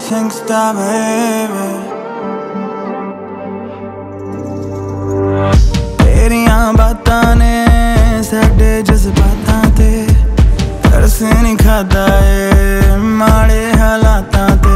gangsta baby तेरियां बातां ने साडे जज्बातां ते तरस नहीं खाता है माड़े हालातां ते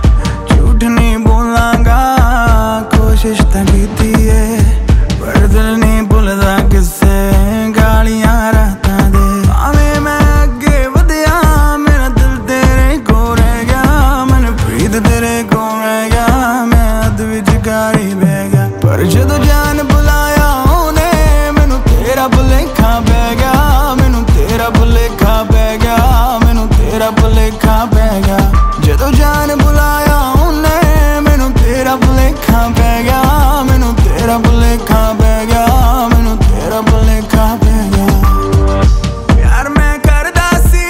झूठ नहीं बोलांगा कोशिश तां कीती है पर दिल नहीं भुलदा किसे गालियां रातां दे भावें मैं अगे वधिया मेरा दिल तेरे को रह गया मन प्रीत तेरे को रह गया मैं अध विचकारी बह गया पर जदों जान बुलाया ਉਹਨੇ ਮੈਨੂੰ तेरा भुलेखा पै गया मैनू तेरा भुलेखा पै गया मैनू तेरा भुलेखा पै गया जदों जान बुलाया ਉਹਨੇ ਮੈਨੂੰ तेरा भुलेखा पै गया मैनू तेरा भुलेखा पै गया मैनू तेरा भुलेखा पै गया प्यार मैं करदा सी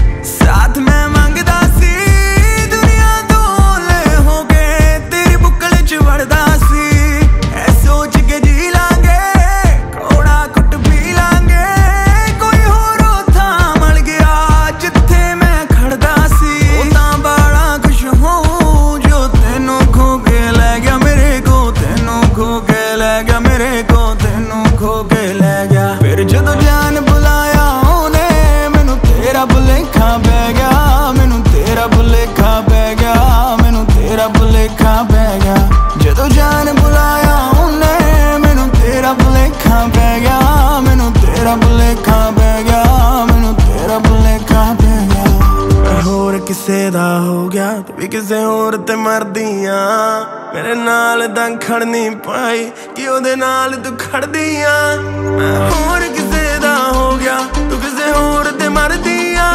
साथ मैं मंगदा सी दुनिया तो ले हो के तेरी बुक्कल च वड़दा सी ऐ सोच के जी लांगे कोड़ा कुट पी लांगे कोई होर थां मिल गया जिथे मैं खड़दा सी ओ तां बड़ा खुश होऊं जो तैनू खो के लै गया मेरे को तैनू खो के लै गया मेरे को तैनू खो के लै गया फिर जदों जान बुलाया ਉਹਨੇ ਮੈਨੂੰ तेरा भुलेखा पै गया मैनू तेरा भुलेखा पै गया मैनू तेरा भुलेखा पै गया जदों जान बुलाया ਉਹਨੇ ਮੈਨੂੰ तेरा भुलेखा पै गया मैनू तेरा भुलेखा पै गया मैनू तेरा भुलेखा पै गया होर किसे दा हो गया तू भी किसे होर ते मरदी आ मेरे नाल तां खड़ नहीं पाई कि ਉਹਦੇ ਨਾਲ तू खड़दी आ मैं होर किसे दा हो गया तू किसे होर ते मरदी आ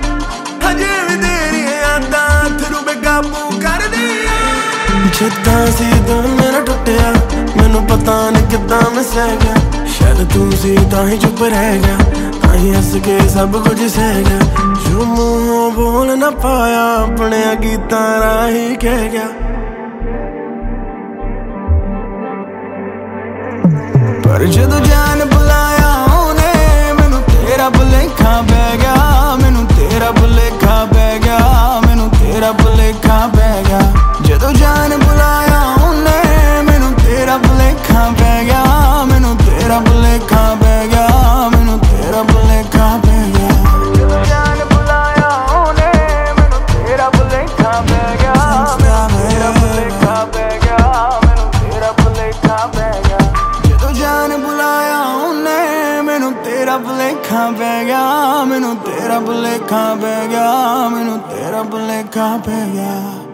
हजे भी तेरी यादां अथरू बेकाबू करदी आ जिद्दां सी तू मेरा टुटिया मैनू पता नहीं किद्दां मैं सह गया शायद तू सी तां ही चुप रह गया तां ही हस के सब कुछ सह गया जो मूंहों बोल ना पाया अपने गीतां राही कह गया पर जदों जान बुलाया ਉਹਨੇ ਮੈਨੂੰ तेरा भुलेखा पै गया मैनू तेरा भुलेखा पै गया मैनू तेरा भुलेखा पै गया जदों जान बुलाया ਉਹਨੇ ਮੈਨੂੰ तेरा भुलेखा पै गया मैनू तेरा भुलेखा पै गया मैनू तेरा भुलेखा पै गया जदों जान बुलाया ਉਹਨੇ ਮੈਨੂੰ तेरा भुलेखा पै गया तेरा भुलेखा पै गया मैनू तेरा भुलेखा पै गया जदों जान बुलाया ਉਹਨੇ ਮੈਨੂੰ तेरा भुलेखा पै गया मैनू तेरा भुलेखा पै गया मैनू तेरा भुलेखा पै गया